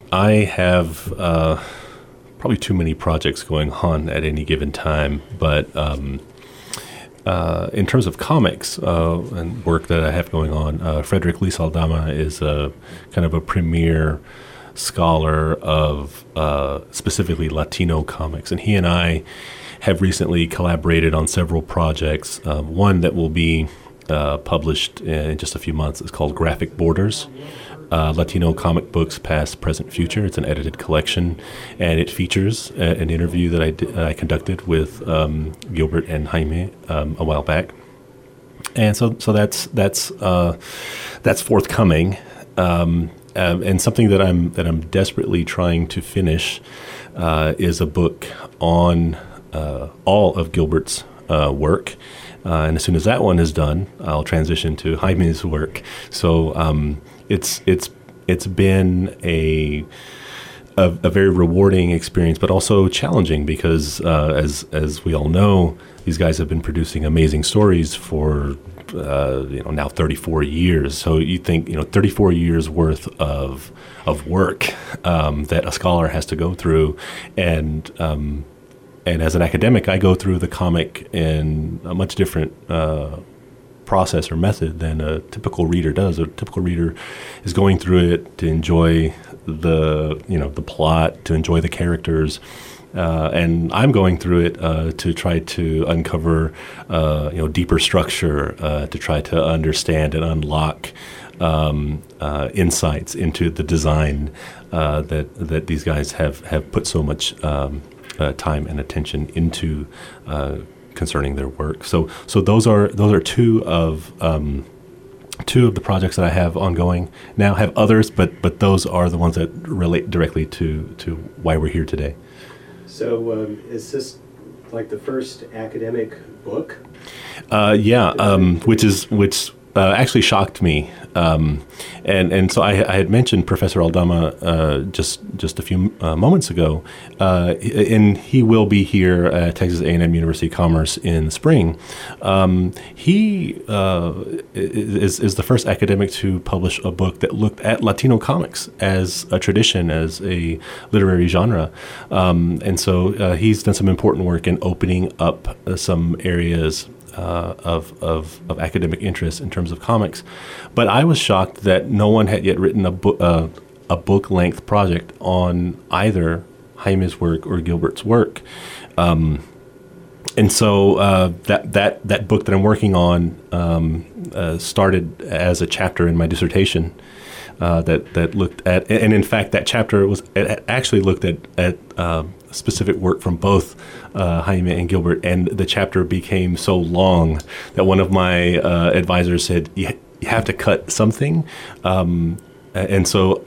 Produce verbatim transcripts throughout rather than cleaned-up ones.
I have uh, probably too many projects going on at any given time, but um, uh, in terms of comics uh, and work that I have going on, uh, Frederick Lizaldama is a kind of a premier scholar of uh, specifically Latino comics, and he and I have recently collaborated on several projects. Uh, one that will be uh, published in just a few months is called Graphic Borders. Uh, Latino comic books, past, present, future. It's an edited collection, and it features a, an interview that I, did, uh, I conducted with um, Gilbert and Jaime um, a while back, and so so that's that's uh, that's forthcoming, um, um, and something that I'm that I'm desperately trying to finish uh, is a book on uh, all of Gilbert's uh, work. Uh, and as soon as that one is done, I'll transition to Jaime's work. So um, it's it's it's been a, a a very rewarding experience, but also challenging because uh, as as we all know, these guys have been producing amazing stories for uh, you know now thirty-four years. So you think you know thirty-four years worth of of work um, that a scholar has to go through, and um, And as an academic, I go through the comic in a much different uh, process or method than a typical reader does. A typical reader is going through it to enjoy the, you know, the plot, to enjoy the characters, uh, and I'm going through it uh, to try to uncover, uh, you know, deeper structure, uh, to try to understand and unlock um, uh, insights into the design uh, that that these guys have have put so much Um, Uh, time and attention into uh, concerning their work. So, so those are those are two of um, two of the projects that I have ongoing now. I have others, but but those are the ones that relate directly to to why we're here today. So, um, is this like the first academic book? Uh, yeah, um, which is which. Uh, actually shocked me, um, and and so I, I had mentioned Professor Aldama uh, just just a few uh, moments ago, uh, and he will be here at Texas A and M University of Commerce in the spring. Um, he uh, is is the first academic to publish a book that looked at Latino comics as a tradition, as a literary genre, um, and so uh, he's done some important work in opening up uh, some areas Uh, of, of of academic interest in terms of comics, but I was shocked that no one had yet written a book uh, a book length project on either Jaime's work or Gilbert's work, um, and so uh, that that that book that I'm working on um, uh, started as a chapter in my dissertation uh, that that looked at, and in fact that chapter was it actually looked at at uh, specific work from both uh, Jaime and Gilbert, and the chapter became so long that one of my uh, advisors said, you, you have to cut something. Um, and so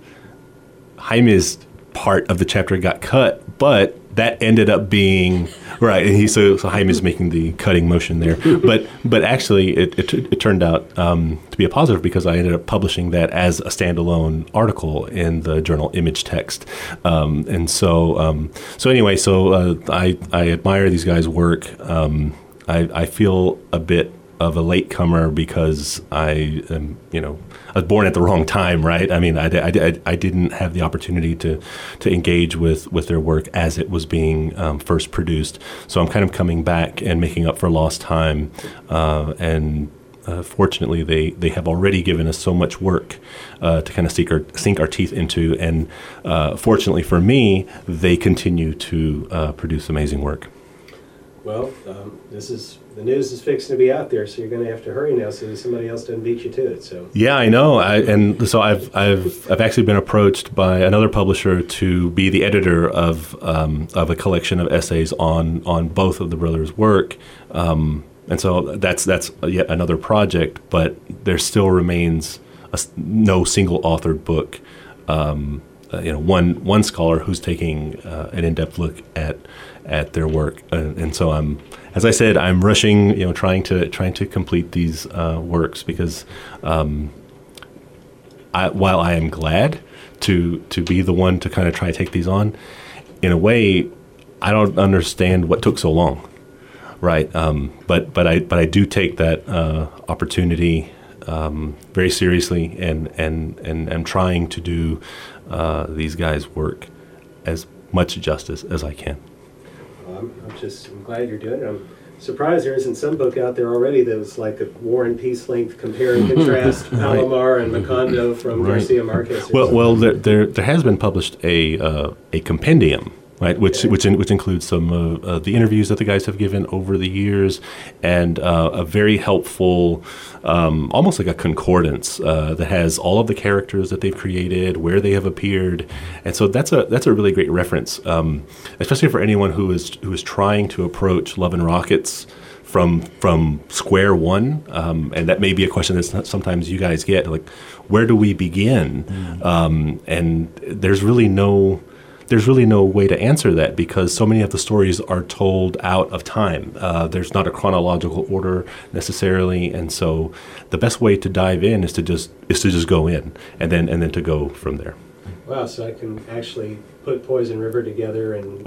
Jaime's part of the chapter got cut, but that ended up being, right, and he so, so Jaime's making the cutting motion there. But but actually it, it, it turned out um, to be a positive because I ended up publishing that as a standalone article in the journal Image Text. Um, and so um, so anyway, so uh, I, I admire these guys' work. Um, I, I feel a bit of a latecomer because I am, you know, I was born at the wrong time, right? I mean, I, I, I didn't have the opportunity to to engage with, with their work as it was being um, first produced. So I'm kind of coming back and making up for lost time. Uh, and uh, fortunately, they, they have already given us so much work uh, to kind of sink our, sink our teeth into. And uh, fortunately for me, they continue to uh, produce amazing work. Well, um, this is the news is fixing to be out there, so you're going to have to hurry now, so somebody else doesn't beat you to it. So yeah, I know, I, and so I've I've I've actually been approached by another publisher to be the editor of um, of a collection of essays on on both of the brothers' work, um, and so that's that's yet another project. But there still remains a, no single authored book. Um, uh, you know, one one scholar who's taking uh, an in-depth look at at their work, uh, and so I'm, as I said, I'm rushing, you know, trying to trying to complete these uh, works because um, I, while I am glad to to be the one to kind of try to take these on, in a way, I don't understand what took so long, right? Um, but but I but I do take that uh, opportunity um, very seriously, and and and I'm trying to do uh, these guys work as much justice as I can. Well, I'm, I'm just I'm glad you're doing it. I'm surprised there isn't some book out there already that was like a War and Peace length compare and contrast Palomar and Macondo from Right. Garcia Marquez. or Well, something. well, there, there there has been published a uh, a compendium, right, which Okay. which in, which includes some of uh, the interviews that the guys have given over the years, and uh, a very helpful, um, almost like a concordance uh, that has all of the characters that they've created, where they have appeared, and so that's a that's a really great reference, um, especially for anyone who is who is trying to approach Love and Rockets from from square one, um, and that may be a question that sometimes you guys get, like, where do we begin? Mm. Um, and there's really no there's really no way to answer that because so many of the stories are told out of time. Uh, there's not a chronological order necessarily, and so the best way to dive in is to just is to just go in and then and then to go from there. Wow, so I can actually put Poison River together and...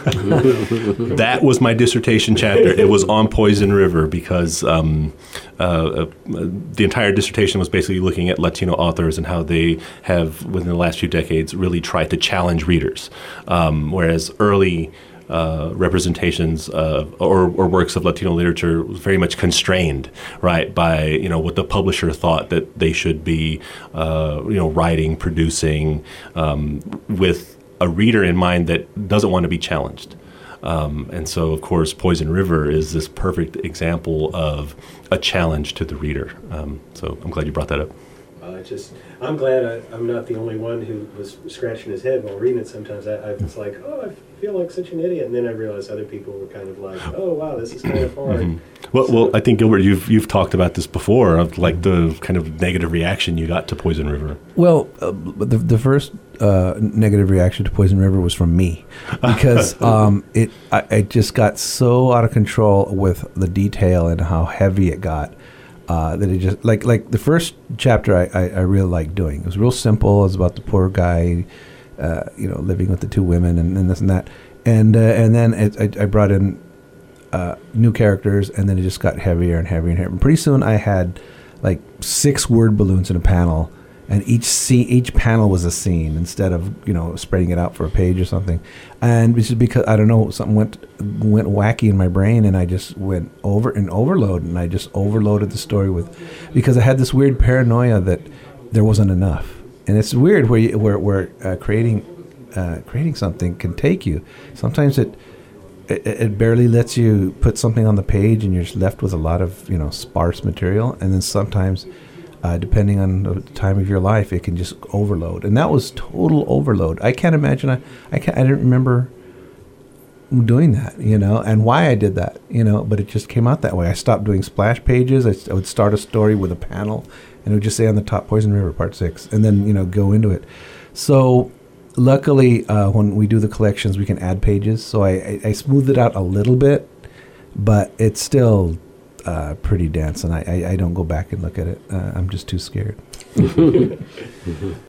That was my dissertation chapter. It was on Poison River because um, uh, uh, the entire dissertation was basically looking at Latino authors and how they have, within the last few decades, really tried to challenge readers. Um, whereas early uh, representations of, or, or works of Latino literature was very much constrained, right, by you know what the publisher thought that they should be, uh, you know, writing, producing, um, with a reader in mind that doesn't want to be challenged. Um, and so, of course, Poison River is this perfect example of a challenge to the reader. Um, so I'm glad you brought that up. Uh, just, I'm glad I, I'm not the only one who was scratching his head while reading it sometimes. I, I was like, oh, I feel like such an idiot. And then I realized other people were kind of like, oh, wow, this is kind of hard. Mm-hmm. Well, well, I think, Gilbert, you've you've talked about this before, of like the kind of negative reaction you got to Poison River. Well, uh, the the first uh, negative reaction to Poison River was from me because um, it I, I just got so out of control with the detail and how heavy it got. Uh, that it just like like the first chapter I, I, I really liked doing. It was real simple. It was about the poor guy, uh, you know, living with the two women and, and this and that. And uh, and then it, I, I brought in uh, new characters, and then it just got heavier and heavier and heavier. And pretty soon I had like six word balloons in a panel, and each scene, each panel was a scene instead of you know spreading it out for a page or something. And it's just because I don't know, something went went wacky in my brain, and I just went over and overload, and I just overloaded the story with, because I had this weird paranoia that there wasn't enough. And it's weird where you, where where uh, creating uh, creating something can take you. Sometimes it, it it barely lets you put something on the page, and you're just left with a lot of you know sparse material. And then sometimes, Uh, depending on the time of your life, it can just overload, and that was total overload. I can't imagine. I I, can't, I didn't remember doing that, you know, and why I did that, you know. But it just came out that way. I stopped doing splash pages. I, I would start a story with a panel, and it would just say on the top, "Poison River, Part Six," and then you know go into it. So, luckily, uh, when we do the collections, we can add pages. So I, I, I smoothed it out a little bit, but it's still Uh, pretty dense, and I, I, I don't go back and look at it. Uh, I'm just too scared.